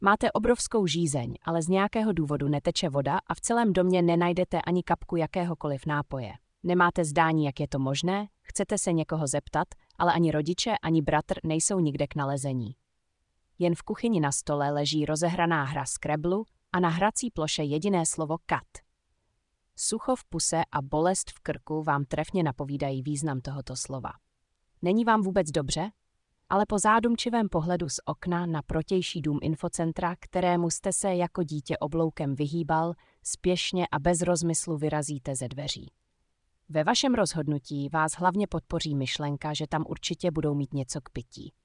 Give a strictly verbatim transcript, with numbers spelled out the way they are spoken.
Máte obrovskou žízeň, ale z nějakého důvodu neteče voda a v celém domě nenajdete ani kapku jakéhokoliv nápoje. Nemáte zdání, jak je to možné, chcete se někoho zeptat, ale ani rodiče, ani bratr nejsou nikde k nalezení. Jen v kuchyni na stole leží rozehraná hra Scrabble a na hrací ploše jediné slovo kat. Sucho v puse a bolest v krku vám trefně napovídají význam tohoto slova. Není vám vůbec dobře? Ale po zádumčivém pohledu z okna na protější dům infocentra, kterému jste se jako dítě obloukem vyhýbal, spěšně a bez rozmyslu vyrazíte ze dveří. Ve vašem rozhodnutí vás hlavně podpoří myšlenka, že tam určitě budou mít něco k pití.